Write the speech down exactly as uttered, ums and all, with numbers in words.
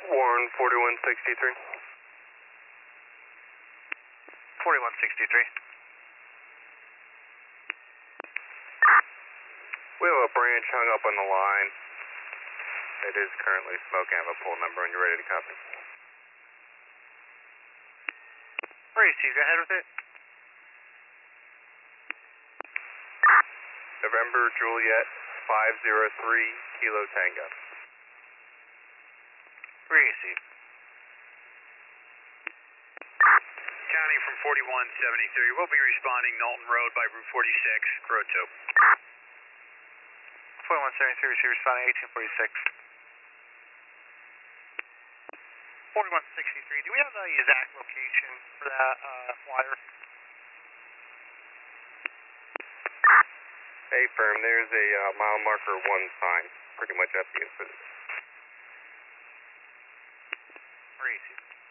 Warren forty-one sixty-three. forty-one sixty-three. We have a branch hung up on the line. It is currently smoking. I have a pull number when you're ready to copy. Ready, Steve. Go ahead with it. November Juliet five zero three Kilo Tango. Ready, Steve. County from forty-one seventy-three. We'll be responding Knowlton Road by Route forty-six, Croto. forty-one seventy-three, receiver responding eighteen forty-six. forty-one sixty-three, do we have the exact location for that uh, flyer? Hey, firm, there's a uh, mile marker one sign pretty much up here for this. Where is he?